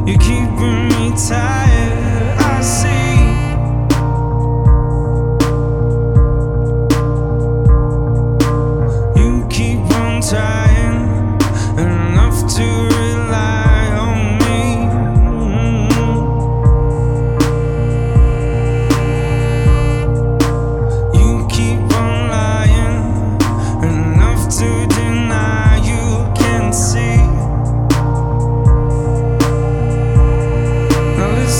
You're keeping me tired, I see. You keep on trying, enough to rely on me. You keep on lying, enough to deny you can see. Now listen.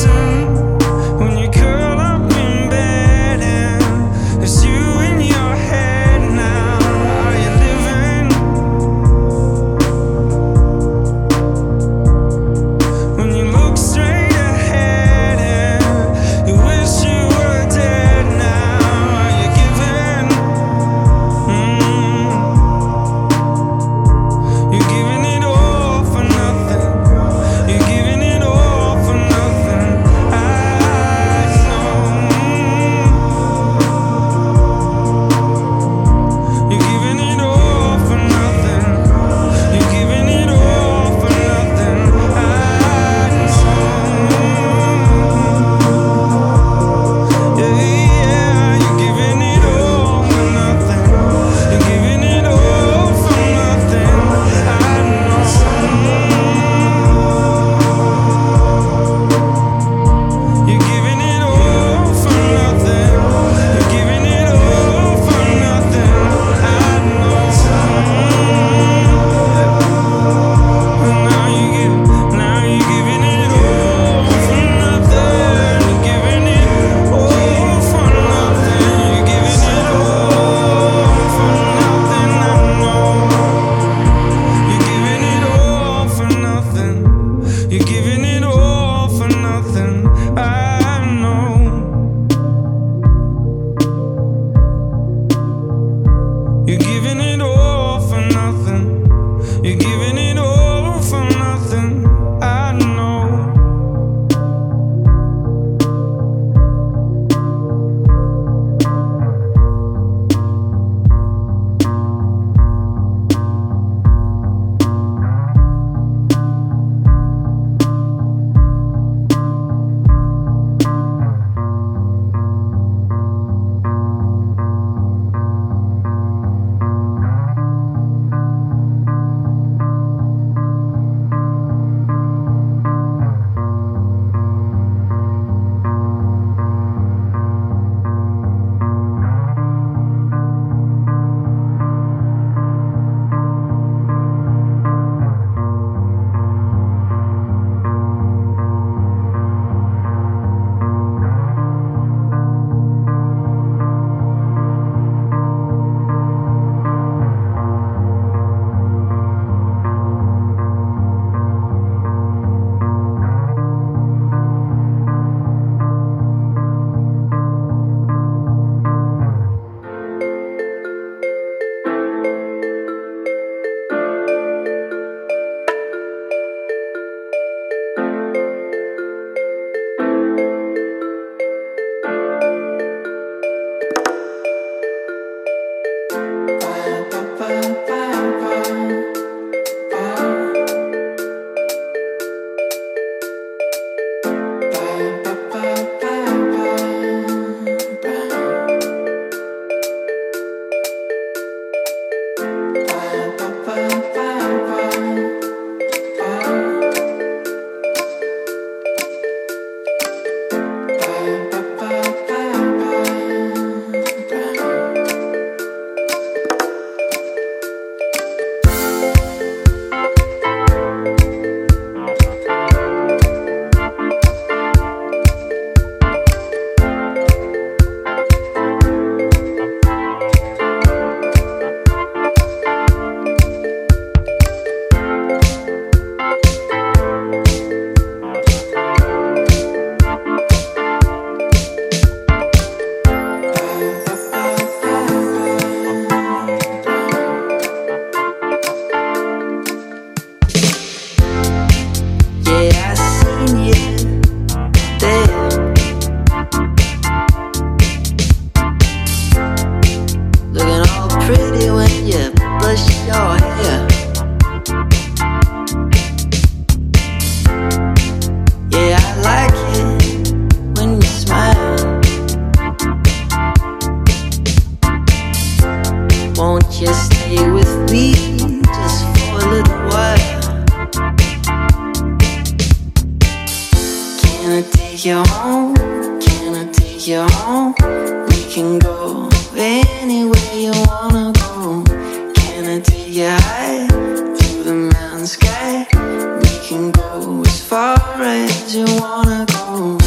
you home? Can I take you home? We can go anywhere you wanna go. Can I take you high through the mountain sky? We can go as far as you wanna go.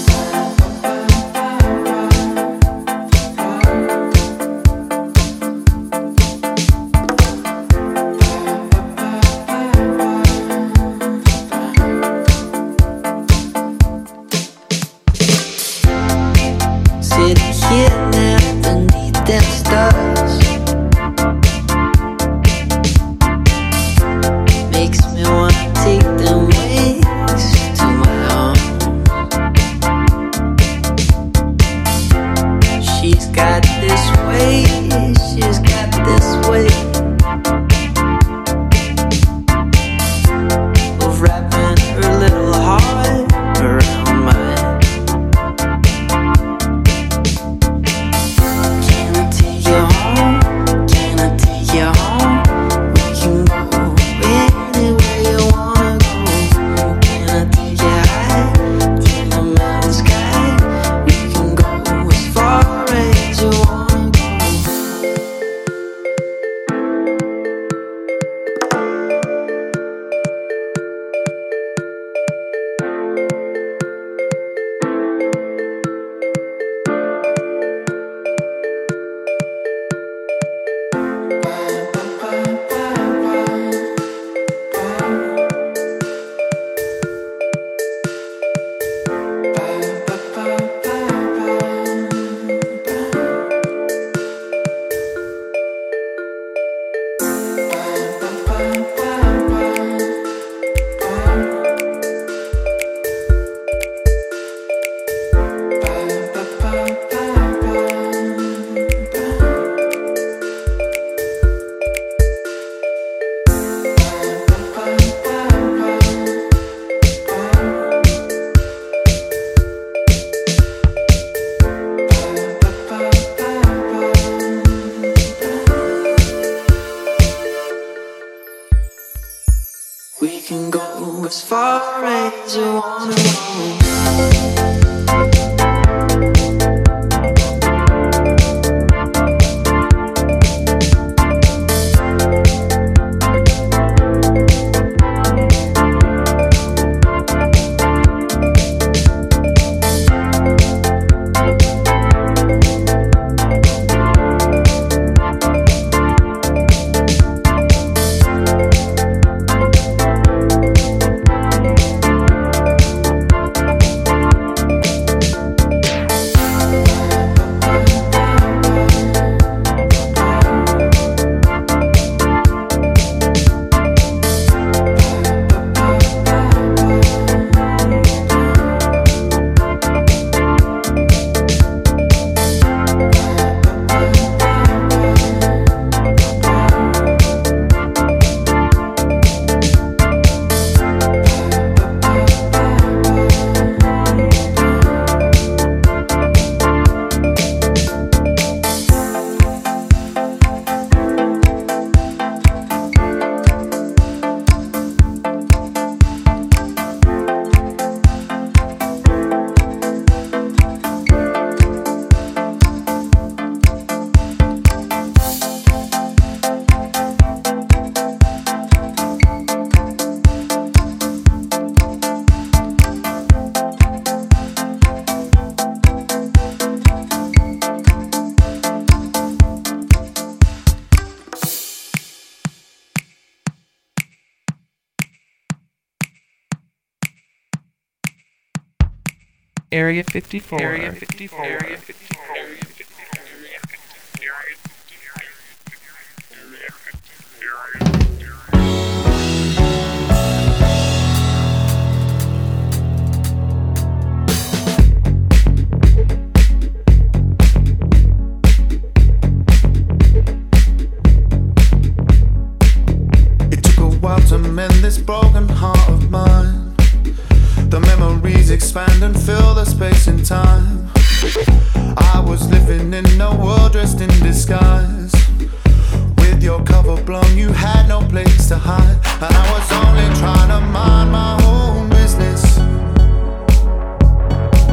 Sitting here now underneath them stars makes me wanna take them wings to my arms. She's got this way, she's got this way of wrapping her little heart around mine. We can go as far as you wanna go. Area 54. Area 54. Area 54. It took a while to mend this broken heart of mine. The memories expand and fill the space and time. I was living in a world dressed in disguise. With your cover blown, you had no place to hide. And I was only trying to mind my own business.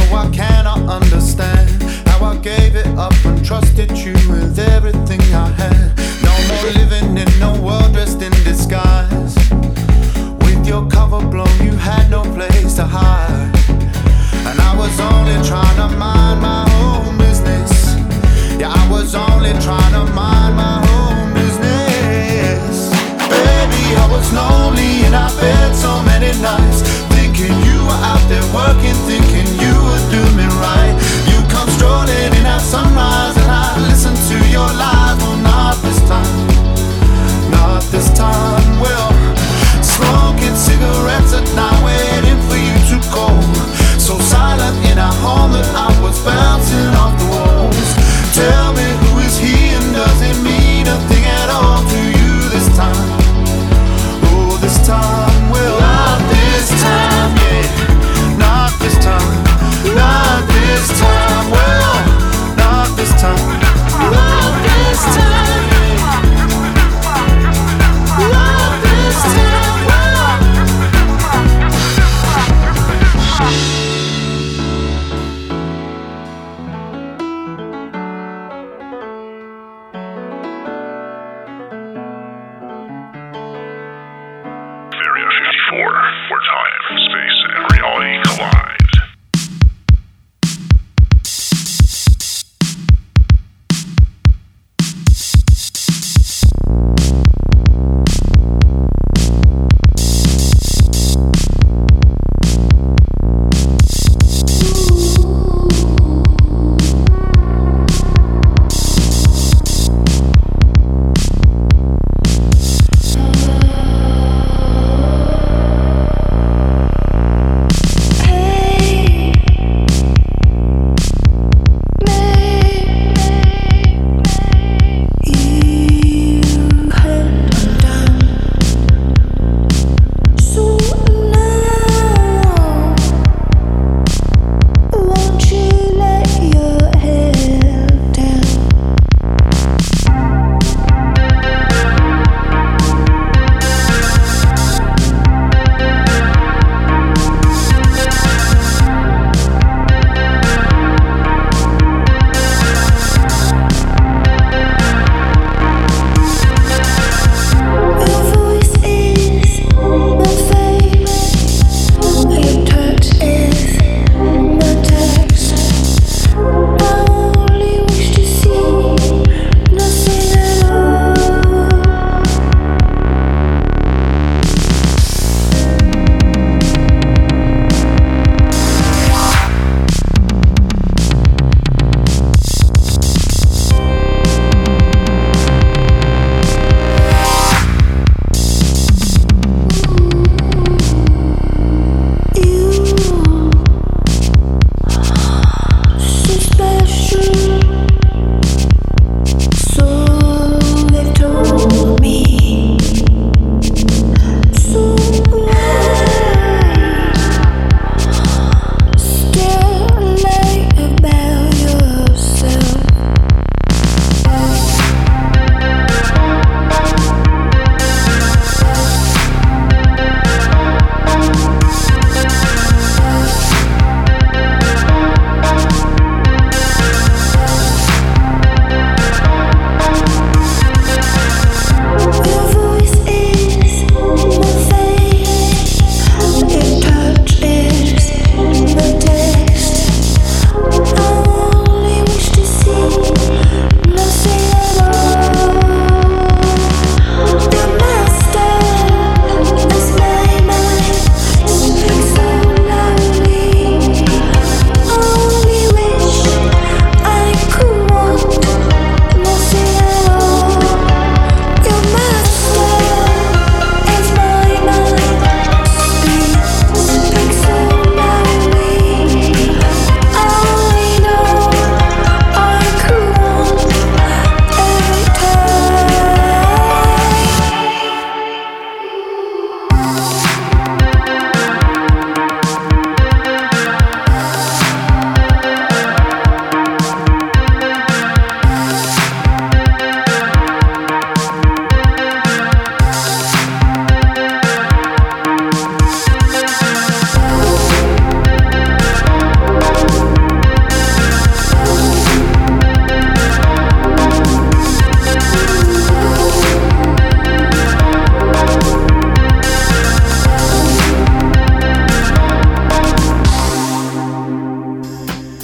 I cannot understand how I gave it up and trusted you with everything I had. No more living in no world dressed in disguise. With your cover blown, you had no place to hide. And I was only trying to mind my own business. Yeah, I was only trying to mind my own business. Baby, I was lonely in our bed so many nights, thinking you were out there working, thinking you would do me right. You come strolling in at sunrise and I listen to your lies. Well, not this time, not this time. Well, smoking cigarettes at night, waiting for you to go. So silent in our home that I was bouncing off the walls. Tell me, who is he and does it mean a thing at all to you this time? Oh, this time, well, not this time, yeah, not this time.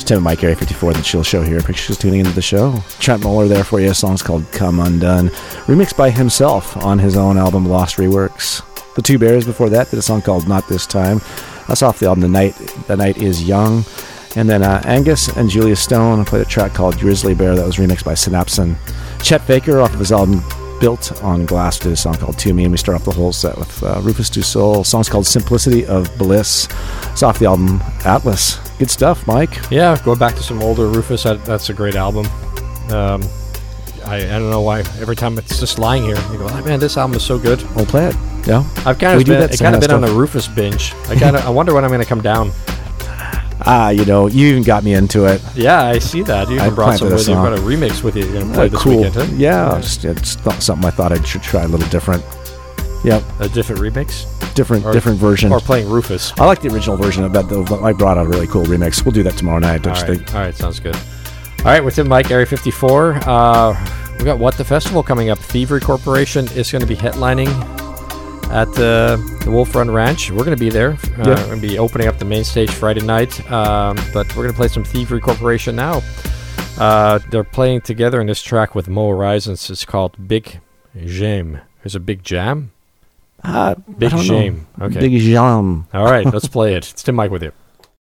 Tim and Mike, Area 54, the Chill Show here. Appreciate you tuning into the show. Trent Muller there for you. The song's called Come Undone, remixed by himself on his own album Lost Reworks. The Two Bears before that did a song called Not This Time. That's off the album The Night Is Young. And then Angus and Julia Stone played a track called Grizzly Bear that was remixed by Synapson. Chet Faker off of his album Built on Glass did a song called To Me, and we start off the whole set with Rufus Du Sol. The song's called Simplicity of Bliss. It's off the album Atlas. Good stuff, Mike. Yeah, going back to some older Rufus, that's a great album. I don't know why every time it's just lying here, you go, oh, man, this album is so good. We'll play it. Yeah, I've kind of been on a Rufus binge. I wonder when I'm going to come down. You even got me into it. Yeah, I see that. You even brought some with you. You've got a remix with you. You're going to play this cool weekend, huh? Yeah, it's not something I thought I should try a little different. Yep. A different remix? Different version. Or playing Rufus. I like the original version, but I brought out a really cool remix. We'll do that tomorrow night, don't you think? All right, sounds good. All right, with Tim Mike, Area 54. We've got What the Festival coming up. Thievery Corporation is going to be headlining at the Wolf Run Ranch. We're going to be there. We're going to be opening up the main stage Friday night. But we're going to play some Thievery Corporation now. They're playing together in this track with Mo Horizons. It's called Big Jam. There's a Big Jam? Big Jam. Okay. Big Jam. All right, let's play it. It's Tim Mike with you.